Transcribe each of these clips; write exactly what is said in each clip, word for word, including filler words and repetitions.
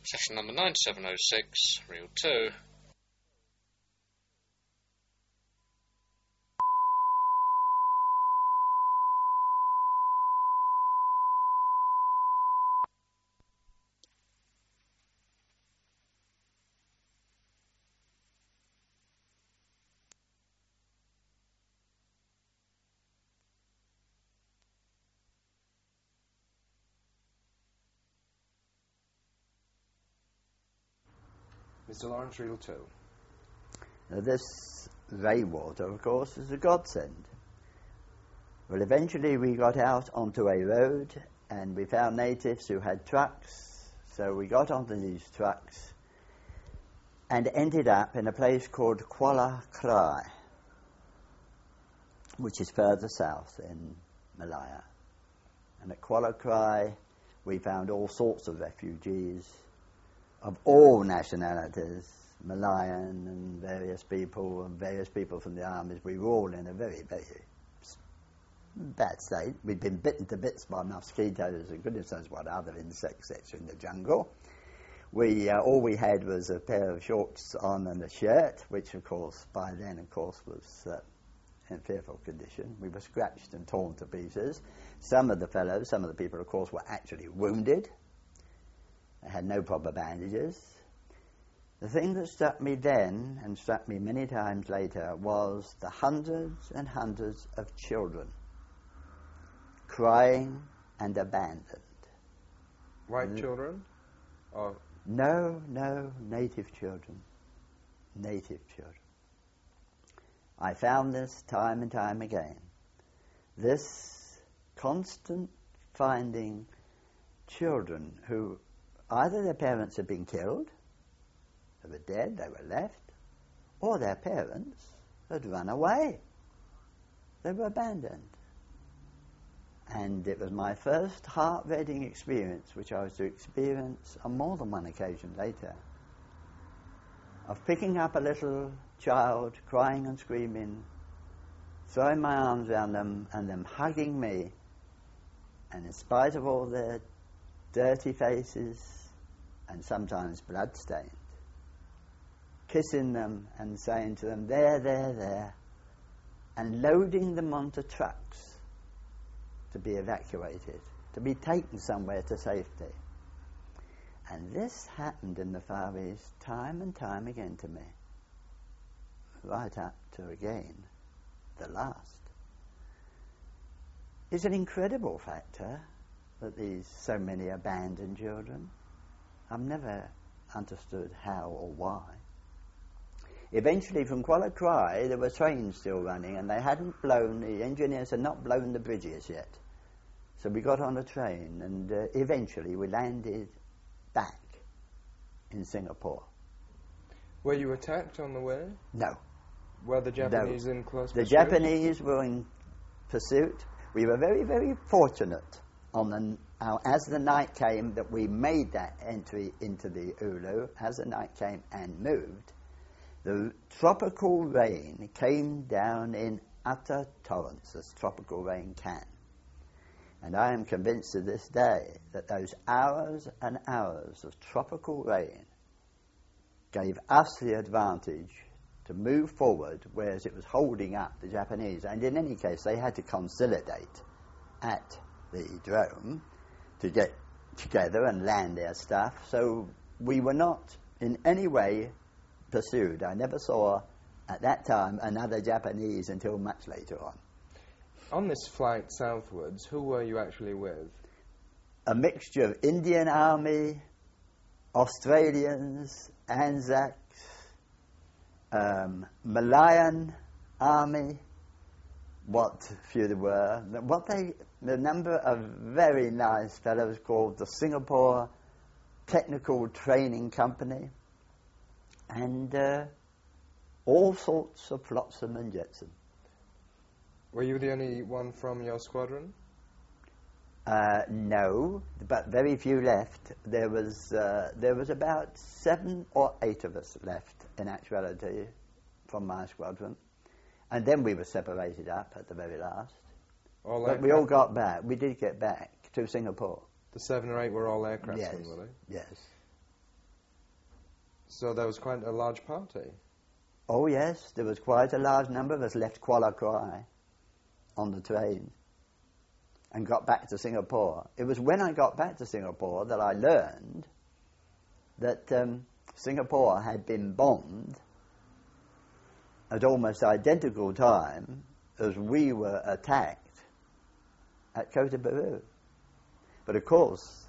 Session number nine seven oh six, reel two. Mister Lawrence, reel two. Now this rainwater, of course, is a godsend. Well, eventually we got out onto a road and we found natives who had trucks, so we got onto these trucks and ended up in a place called Kuala Krai, which is further south in Malaya. And at Kuala Krai we found all sorts of refugees of all nationalities, Malayan and various people, and various people from the armies. We were all in a very, very bad state. We'd been bitten to bits by mosquitoes and goodness knows what other insects in the jungle. We uh, all we had was a pair of shorts on and a shirt, which of course by then, of course, was uh, in fearful condition. We were scratched and torn to pieces. Some of the fellows, some of the people, of course, were actually wounded. They had no proper bandages. The thing that struck me then, and struck me many times later, was the hundreds and hundreds of children crying and abandoned. White and children? Or No, no, native children. Native children. I found this time and time again. This constant finding children who either their parents had been killed, they were dead, they were left, or their parents had run away. They were abandoned. And it was my first heart-rending experience, which I was to experience on more than one occasion later, of picking up a little child crying and screaming, throwing my arms around them and them hugging me, and in spite of all their dirty faces and sometimes blood-stained, kissing them and saying to them, there, there, there, and loading them onto trucks to be evacuated, to be taken somewhere to safety. And this happened in the Far East time and time again to me, right up to, again, the last. It's an incredible factor that these so many abandoned children. I've never understood how or why. Eventually, from Kuala Krai, there were trains still running, and they hadn't blown, the engineers had not blown the bridges yet. So we got on a train, and uh, eventually we landed back in Singapore. Were you attacked on the way? No. Were the Japanese no. in close The pursuit? Japanese were in pursuit. We were very, very fortunate on the, uh, as the night came that we made that entry into the Ulu. As the night came and moved, the tropical rain came down in utter torrents, as tropical rain can. And I am convinced to this day that those hours and hours of tropical rain gave us the advantage to move forward, whereas it was holding up the Japanese. And in any case, they had to consolidate at the drome to get together and land their stuff. So we were not in any way pursued. I never saw, at that time, another Japanese until much later on. On this flight southwards, who were you actually with? A mixture of Indian Army, Australians, Anzacs, um, Malayan Army, what few there were. What they, the number of very nice fellows called the Singapore Technical Training Company, and uh, all sorts of flotsam and jetsam. Were you the only one from your squadron? Uh, no, but very few left. There was uh, there was about seven or eight of us left in actuality from my squadron, and then we were separated up at the very last. All but we all got back. We did get back to Singapore. The seven or eight were all aircraftsmen, Yes. were they? Yes. So there was quite a large party. Oh yes, there was quite a large number of us left Kuala Krai on the train and got back to Singapore. It was when I got back to Singapore that I learned that um, Singapore had been bombed at almost identical time as we were attacked at Kota Bharu. But of course,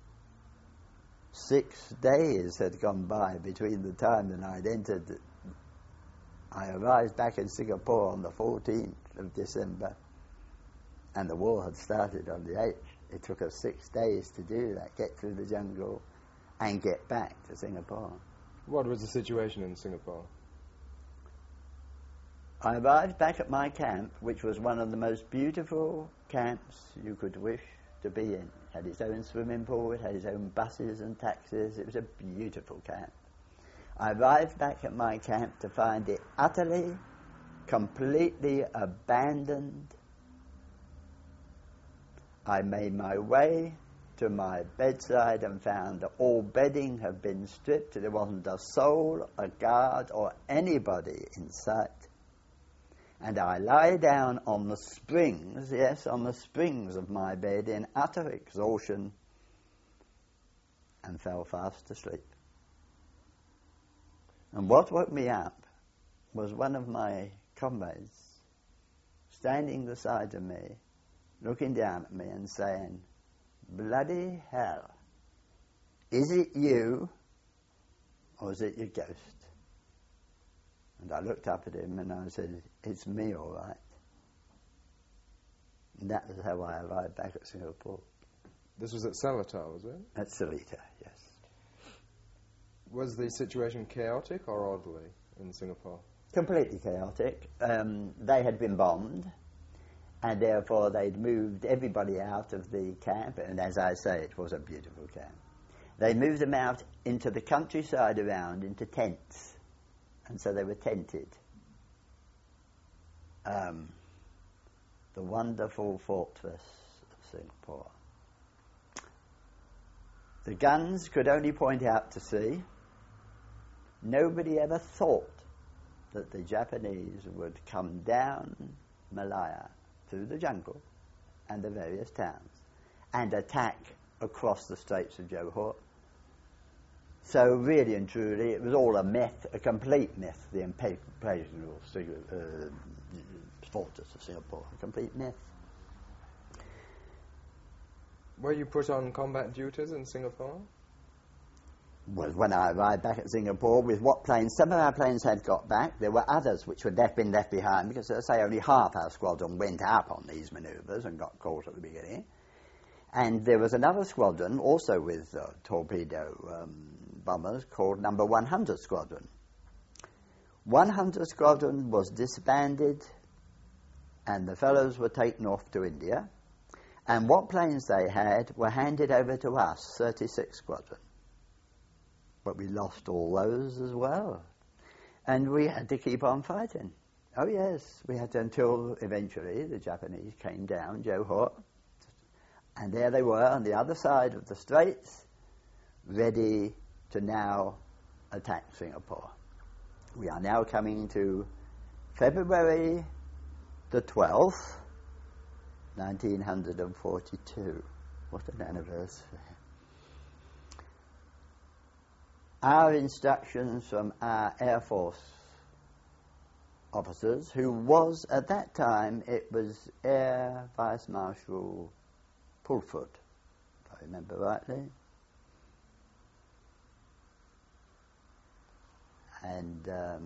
six days had gone by between the time that I'd entered. I arrived back in Singapore on the fourteenth of December, and the war had started on the eighth. It took us six days to do that, get through the jungle and get back to Singapore. What was the situation in Singapore? I arrived back at my camp, which was one of the most beautiful camps you could wish to be in. It had its own swimming pool, it had its own buses and taxis. It was a beautiful camp. I arrived back at my camp to find it utterly, completely abandoned. I made my way to my bedside and found that all bedding had been stripped. There wasn't a soul, a guard, or anybody in sight. And I lie down on the springs, yes, on the springs of my bed in utter exhaustion and fell fast asleep. And what woke me up was one of my comrades standing beside of me, looking down at me and saying, "Bloody hell, is it you or is it your ghost?" And I looked up at him and I said, "It's me, all right." And that was how I arrived back at Singapore. This was at Seletar, was it? At Seletar, yes. Was the situation chaotic or orderly in Singapore? Completely chaotic. Um, they had been bombed, and therefore they'd moved everybody out of the camp, and as I say, it was a beautiful camp. They moved them out into the countryside around, into tents, and so they were tented. Um, the wonderful fortress of Singapore. The guns could only point out to sea. Nobody ever thought that the Japanese would come down Malaya through the jungle and the various towns and attack across the Straits of Johor. So really and truly it was all a myth, a complete myth, the imperial uh, fortress of Singapore, a complete myth. Were you put on combat duties in Singapore? Well, when I arrived back at Singapore, with what planes, some of our planes had got back, there were others which had left, been left behind, because, as I say, only half our squadron went up on these manoeuvres and got caught at the beginning. And there was another squadron, also with uh, torpedo um, bombers, called Number one hundred Squadron. one hundred Squadron was disbanded, and the fellows were taken off to India. And what planes they had were handed over to us, thirty-six Squadron. But we lost all those as well. And we had to keep on fighting. Oh yes, we had to, until eventually the Japanese came down Johor. And there they were on the other side of the straits, ready to now attack Singapore. We are now coming to February the twelfth, nineteen forty-two. What an anniversary. Our instructions from our Air Force officers, who was, at that time, it was Air Vice Marshal Pulford, if I remember rightly. And um,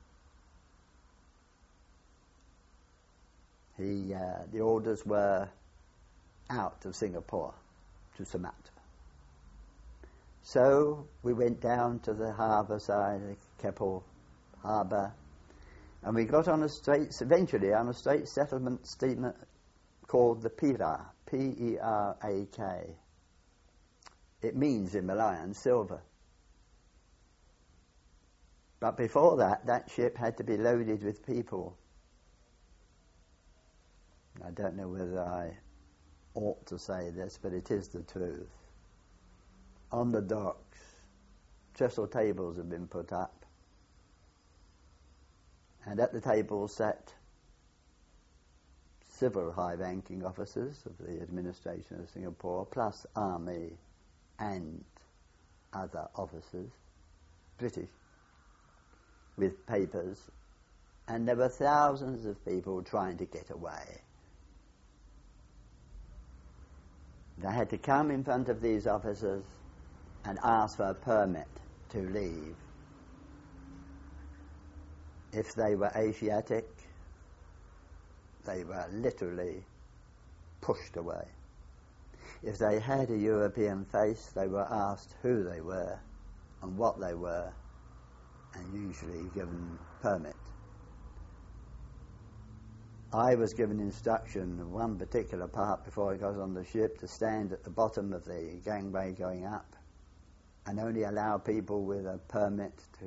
he, uh, the orders were out of Singapore to Sumatra. So we went down to the harbour side, the Keppel harbour, and we got on a straits, eventually on a straight settlement steamer called the Perak, P E R A K. It means in Malayan silver. But before that, that ship had to be loaded with people. I don't know whether I ought to say this, but it is the truth. On the docks trestle tables had been put up, and at the tables sat several high-ranking officers of the administration of Singapore, plus army and other officers, British, with papers, and there were thousands of people trying to get away. They had to come in front of these officers and ask for a permit to leave. If they were Asiatic, they were literally pushed away. If they had a European face, they were asked who they were and what they were, and usually given permit. I was given instruction in one particular part before I got on the ship to stand at the bottom of the gangway going up and only allow people with a permit to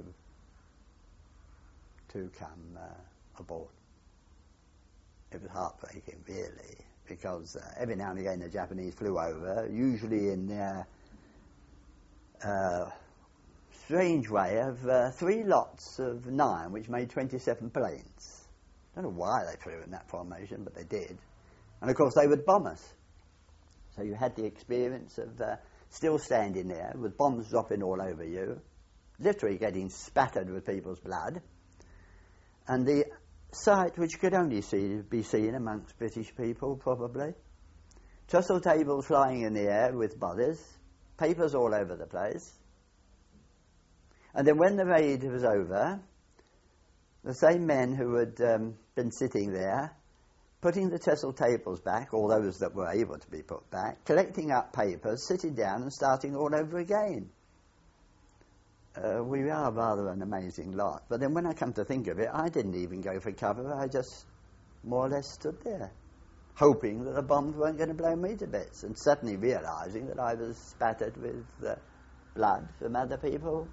to come uh, aboard. It was heartbreaking, really, because uh, every now and again the Japanese flew over, usually in their uh, strange way of uh, three lots of nine, which made twenty-seven planes. I don't know why they flew in that formation, but they did. And of course they would bomb us. So you had the experience of uh, still standing there with bombs dropping all over you, literally getting spattered with people's blood, and the sight which could only see, be seen amongst British people, probably. Trestle tables flying in the air with bodies, papers all over the place. And then when the raid was over, the same men who had um, been sitting there, putting the trestle tables back, all those that were able to be put back, collecting up papers, sitting down and starting all over again. Uh, we are rather an amazing lot. But then when I come to think of it, I didn't even go for cover. I just more or less stood there, hoping that the bombs weren't going to blow me to bits, and suddenly realising that I was spattered with uh, blood from other people.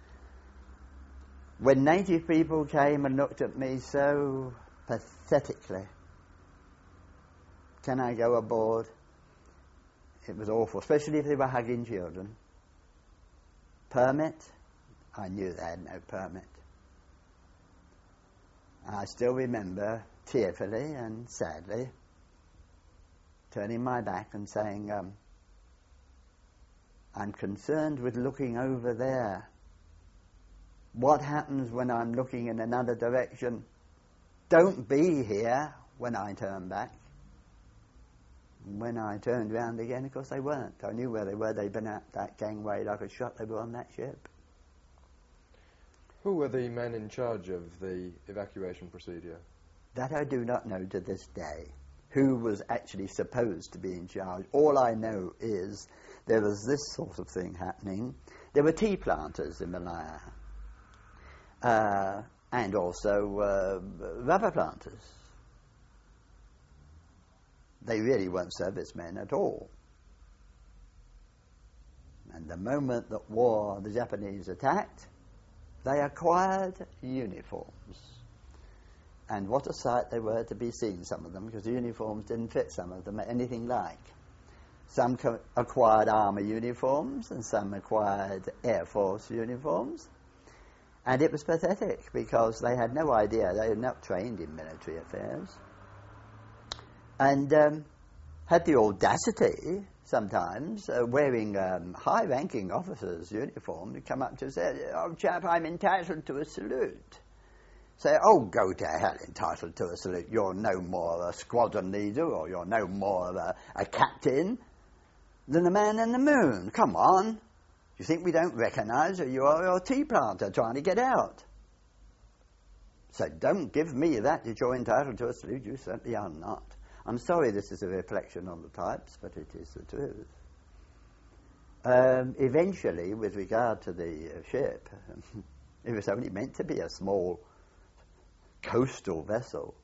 When native people came and looked at me so pathetically, can I go aboard? It was awful, especially if they were hugging children. Permit? I knew they had no permit. I still remember tearfully and sadly turning my back and saying, um, I'm concerned with looking over there. What happens when I'm looking in another direction? Don't be here when I turn back. When I turned round again, of course they weren't. I knew where they were. They'd been at that gangway like a shot. They were on that ship. Who were the men in charge of the evacuation procedure? That I do not know to this day. Who was actually supposed to be in charge? All I know is there was this sort of thing happening. There were tea planters in Malaya. Uh, and also uh, rubber planters. They really weren't servicemen at all. And the moment that war, the Japanese attacked, they acquired uniforms. And what a sight they were to be seen, some of them, because the uniforms didn't fit some of them anything like. Some co- acquired army uniforms, and some acquired Air Force uniforms. And it was pathetic, because they had no idea, they had not trained in military affairs. And um, had the audacity, sometimes, uh, wearing um, high-ranking officers' uniform, to come up to say, oh, chap, I'm entitled to a salute. Say, oh, go to hell, entitled to a salute. You're no more a squadron leader, or you're no more of a, a captain than the man in the moon. Come on. You think we don't recognise that you are a tea planter trying to get out? So don't give me that, that you're entitled to a salute. You certainly are not. I'm sorry this is a reflection on the types, but it is the truth. Um, eventually, with regard to the uh, ship, it was only meant to be a small coastal vessel.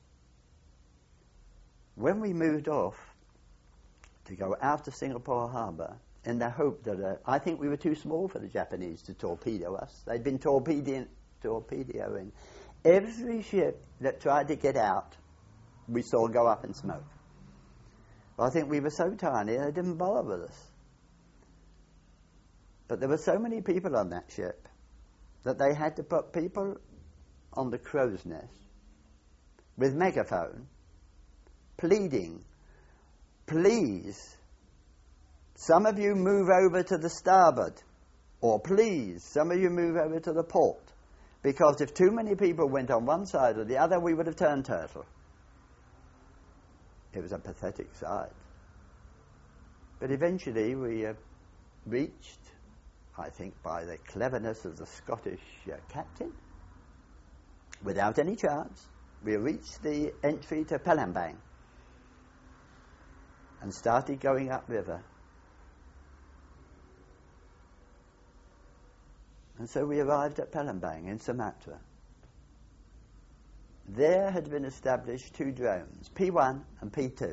When we moved off to go out of Singapore Harbour, in the hope that, uh, I think we were too small for the Japanese to torpedo us. They'd been torpedoing, torpedoing every ship that tried to get out. We saw go up in smoke. But I think we were so tiny they didn't bother with us. But there were so many people on that ship that they had to put people on the crow's nest with megaphone, pleading, please, some of you move over to the starboard, or please, some of you move over to the port, because if too many people went on one side or the other, we would have turned turtle. It was a pathetic sight. But eventually we uh, reached, I think by the cleverness of the Scottish uh, captain, without any chance, we reached the entry to Palembang and started going upriver. And so we arrived at Palembang in Sumatra. There had been established two drones, P one and P two.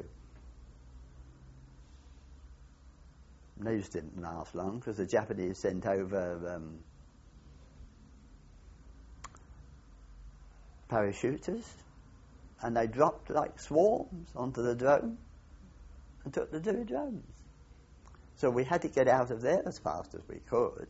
Those didn't last long because the Japanese sent over um, parachuters, and they dropped like swarms onto the drone and took the two drones. So we had to get out of there as fast as we could.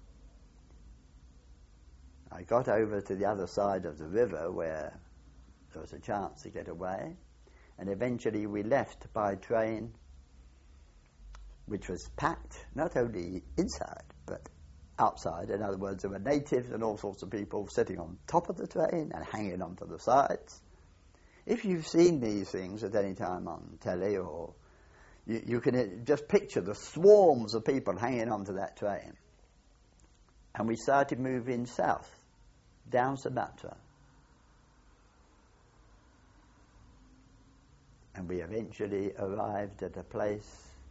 I got over to the other side of the river where there was a chance to get away, and eventually we left by train, which was packed not only inside but outside. In other words, there were natives and all sorts of people sitting on top of the train and hanging onto the sides. If you've seen these things at any time on telly, or you, you can just picture the swarms of people hanging onto that train. And we started moving south, down Sumatra. And we eventually arrived at a place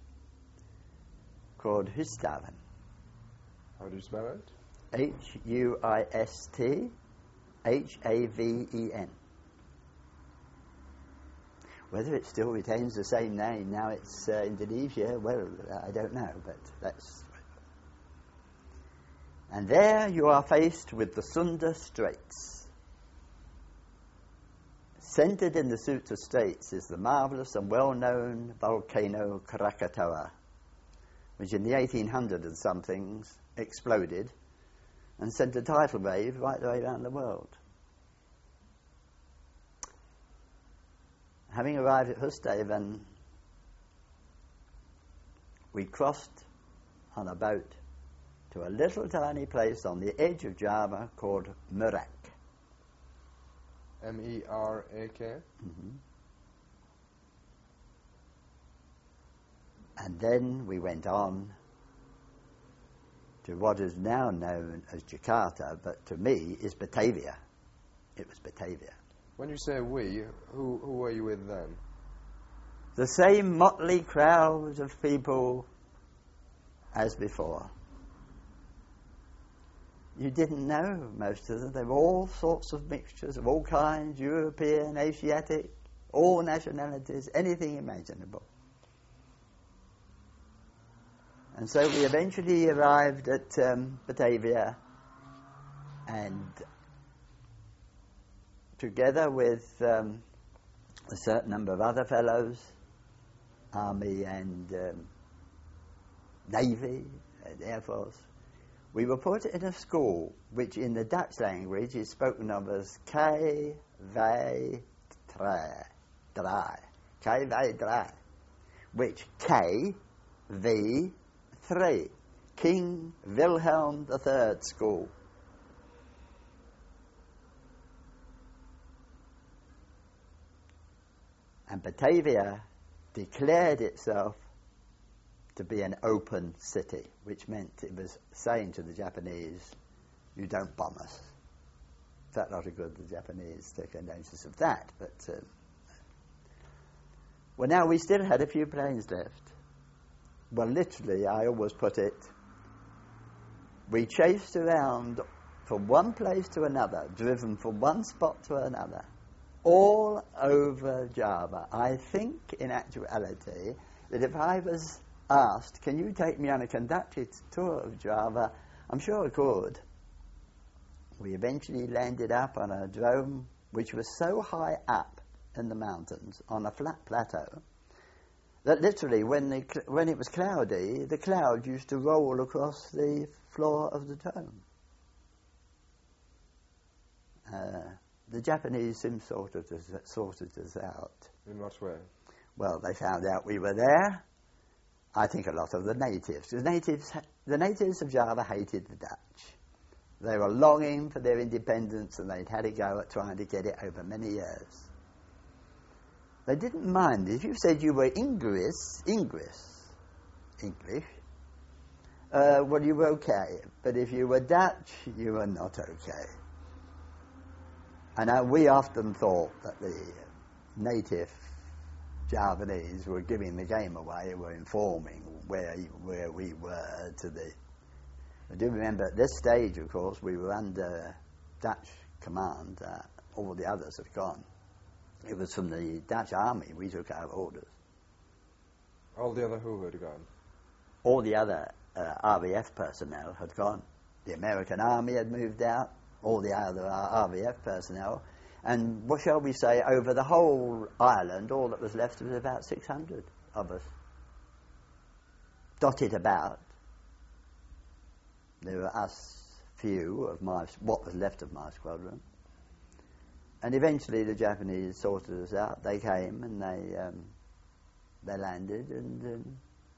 called Huistaven. How do you spell it? H U I S T H A V E N. Whether it still retains the same name, now it's uh, Indonesia, well, I don't know, but that's... And there you are faced with the Sunda Straits. Centered in the Sunda Straits is the marvelous and well-known volcano Krakatoa, which in the eighteen hundred and somethings exploded and sent a tidal wave right the way around the world. Having arrived at Huistaven, we crossed on a boat to a little tiny place on the edge of Java called Merak. M E R A K? Mm-hmm. And then we went on to what is now known as Jakarta, but to me is Batavia. It was Batavia. When you say we, who, who were you with then? The same motley crowd of people as before. You didn't know most of them. They were all sorts of mixtures of all kinds, European, Asiatic, all nationalities, anything imaginable. And so we eventually arrived at um, Batavia, and together with um, a certain number of other fellows, Army and um, Navy and Air Force, we were put in a school which in the Dutch language is spoken of as K V Drie, K V Drie, which K V three, King Wilhelm the Third School. And Batavia declared itself to be an open city, which meant it was saying to the Japanese, you don't bomb us. Felt not a good the Japanese took a notice of that, but um, well, now we still had a few planes left. Well, literally, I always put it, we chased around from one place to another, driven from one spot to another, all over Java. I think, in actuality, that if I was asked, can you take me on a conducted tour of Java, I'm sure I could. We eventually landed up on a drome which was so high up in the mountains, on a flat plateau, But literally, when, the, cl- when it was cloudy, the cloud used to roll across the floor of the dome. Uh, the Japanese soon sorted us, sorted us out. In what way? Well, they found out we were there. I think a lot of the natives. The natives, the natives of Java hated the Dutch. They were longing for their independence, and they'd had a go at trying to get it over many years. They didn't mind if you said you were Ingris, Ingris, English. Uh, well, you were okay, but if you were Dutch, you were not okay. And uh, we often thought that the native Javanese were giving the game away, were informing where where we were to the. I do remember at this stage, of course, we were under Dutch command. Uh, all the others had gone. It was from the Dutch army we took our orders. All the other who had gone? All the other uh, R A F personnel had gone. The American army had moved out. All the other R A F personnel. And what shall we say, over the whole island, all that was left was about six hundred of us, dotted about. There were us few of my, what was left of my squadron. And eventually the Japanese sorted us out. They came and they um, they landed and um,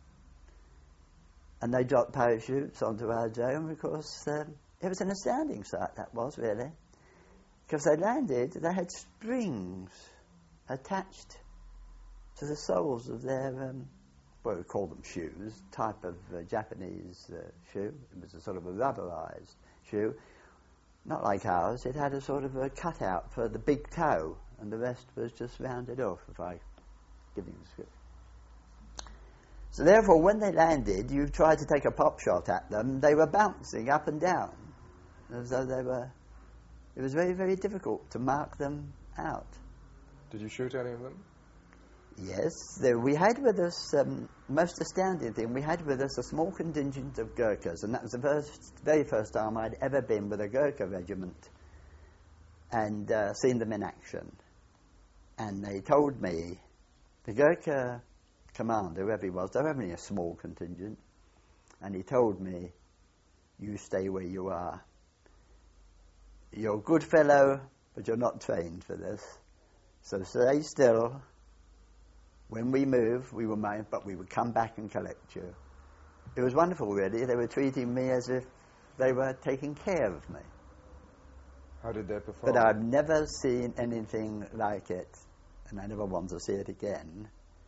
and they dropped parachutes onto our dome because um, it was an astounding sight, that was, really. Because they landed, they had springs attached to the soles of their, um, well, we call them shoes, type of uh, Japanese uh, shoe. It was a sort of a rubberized shoe. Not like ours, it had a sort of a cutout for the big toe, and the rest was just rounded off, if I give you the script. So therefore, when they landed, you tried to take a pop shot at them, they were bouncing up and down, as though they were... It was very, very difficult to mark them out. Did you shoot any of them? Yes, there, we had with us, um, most astounding thing, we had with us a small contingent of Gurkhas, and that was the first, very first time I'd ever been with a Gurkha regiment and uh, seen them in action. And they told me, the Gurkha commander, whoever he was, they were only a small contingent, and he told me, you stay where you are. You're a good fellow, but you're not trained for this. So stay still. When we move, we will move, but we would come back and collect you. It was wonderful, really. They were treating me as if they were taking care of me. How did they perform? But I've never seen anything like it, and I never want to see it again.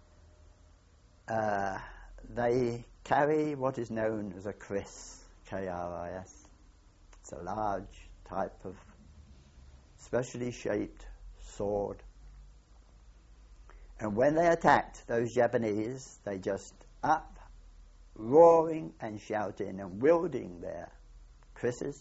Uh, they carry what is known as a kris, K R I S. It's a large type of specially shaped sword. And when they attacked those Japanese, they just up, roaring and shouting and wielding their krises.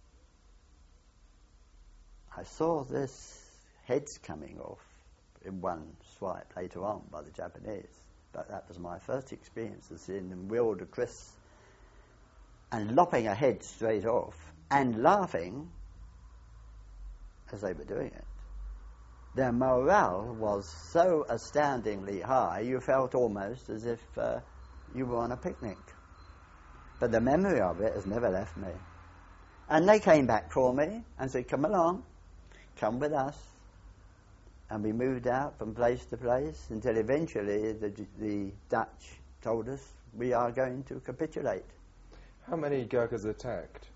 I saw this heads coming off in one swipe later on by the Japanese, but that was my first experience of seeing them wield a kris and lopping a head straight off and laughing as they were doing it. Their morale was so astoundingly high, you felt almost as if uh, you were on a picnic. But the memory of it has never left me. And they came back for me and said, come along, come with us. And we moved out from place to place until eventually the, the Dutch told us we are going to capitulate. How many Gurkhas attacked?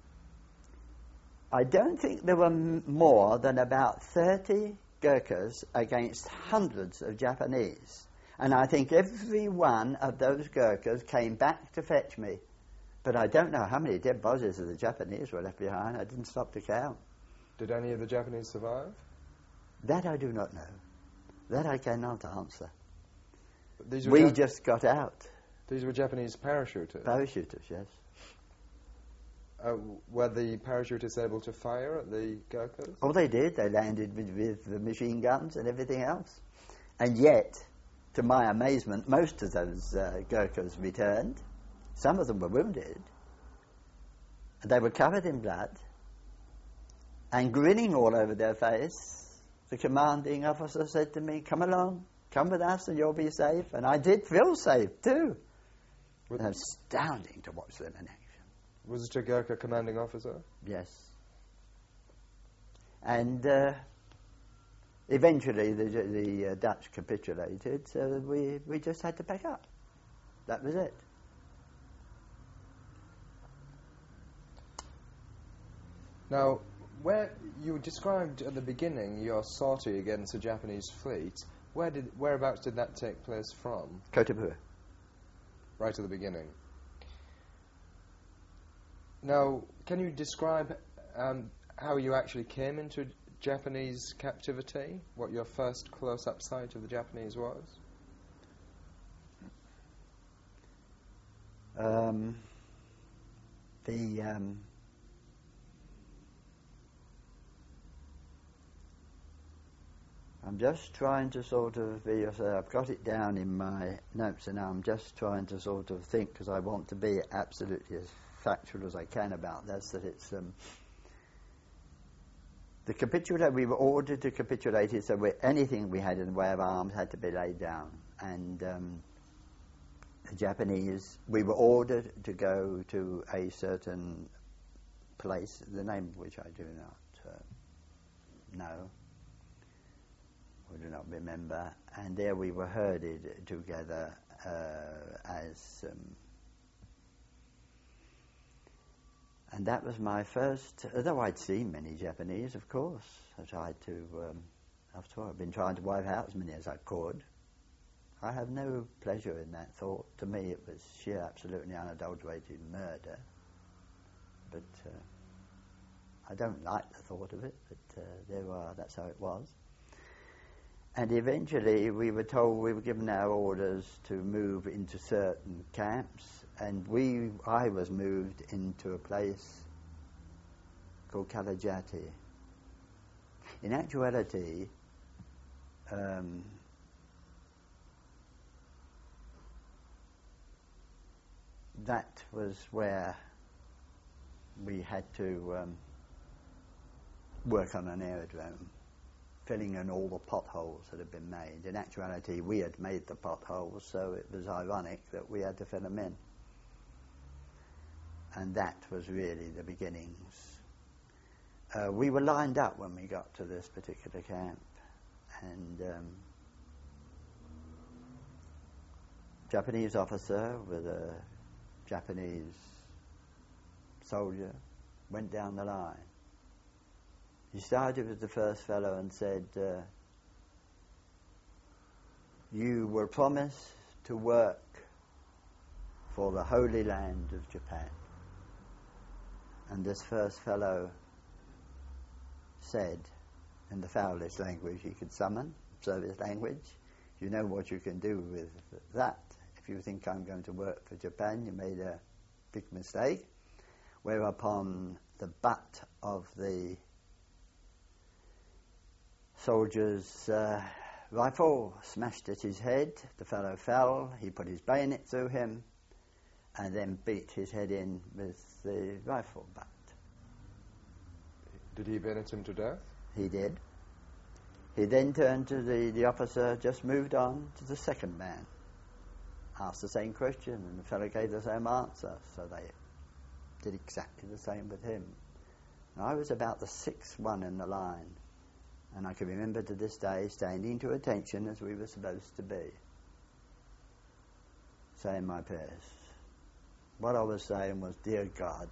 I don't think there were m- more than about thirty Gurkhas against hundreds of Japanese. And I think every one of those Gurkhas came back to fetch me. But I don't know how many dead bodies of the Japanese were left behind. I didn't stop to count. Did any of the Japanese survive? That I do not know. That I cannot answer. These were We Jap- just got out. These were Japanese parachuters? Parachuters, yes. Uh, were the parachutists able to fire at the Gurkhas? Oh, they did. They landed with, with the machine guns and everything else. And yet, to my amazement, most of those uh, Gurkhas returned. Some of them were wounded. And they were covered in blood. And grinning all over their face, the commanding officer said to me, come along, come with us and you'll be safe. And I did feel safe too. Was, It was astounding to watch them in action. was it a Gurkha commanding officer? Yes. And uh, eventually the, the uh, Dutch capitulated, so we, we just had to pack up. That was it. Now, where you described at the beginning your sortie against the Japanese fleet, where did whereabouts did that take place from? Kotapur. Right at the beginning. Now, can you describe um, how you actually came into Japanese captivity? What your first close-up sight of the Japanese was? Um, the um, I'm just trying to sort of be, uh, I've got it down in my notes and I'm just trying to sort of think, because I want to be absolutely as factual as I can about this, that it's um, the capitulate, we were ordered to capitulate, so we, anything we had in the way of arms had to be laid down. And um, the Japanese, we were ordered to go to a certain place, the name of which I do not uh, know, or do not remember, and there we were herded together uh, as, um, and that was my first, although I'd seen many Japanese, of course, I tried to, um, after all, I've been trying to wipe out as many as I could. I have no pleasure in that thought. To me it was sheer, absolutely unadulterated murder. But uh, I don't like the thought of it, but uh, there are, that's how it was. And eventually we were told, we were given our orders to move into certain camps, and we, I was moved into a place called Kalajati. In actuality, um, that was where we had to um, work on an aerodrome, filling in all the potholes that had been made. In actuality, we had made the potholes, so it was ironic that we had to fill them in. And that was really the beginnings. Uh, we were lined up when we got to this particular camp, and um, Japanese officer with a Japanese soldier went down the line. He started with the first fellow and said, uh, you were promised to work for the Holy Land of Japan. And this first fellow said, in the foulest language he could summon, service language, you know what you can do with that. If you think I'm going to work for Japan, you made a big mistake. Whereupon the butt of the soldier's uh, rifle smashed at his head. The fellow fell. He put his bayonet through him and then beat his head in with the rifle butt. Did he bayonet him to death? He did. He then turned to the, the officer, just moved on to the second man. Asked the same question and the fellow gave the same answer, so they did exactly the same with him. And I was about the sixth one in the line, and I can remember to this day standing to attention as we were supposed to be, saying my prayers. What I was saying was, dear God,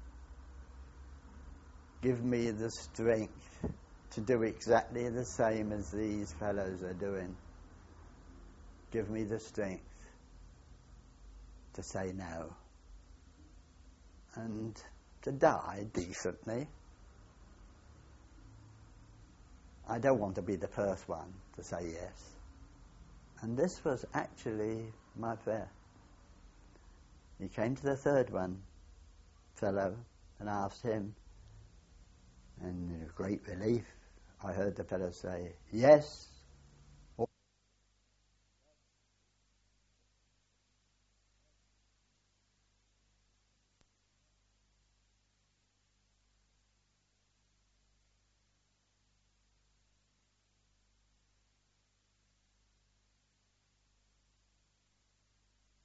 give me the strength to do exactly the same as these fellows are doing. Give me the strength to say no and to die decently. I don't want to be the first one to say yes. And this was actually my prayer. He came to the third one, fellow, and asked him, and in great relief I heard the fellow say, yes,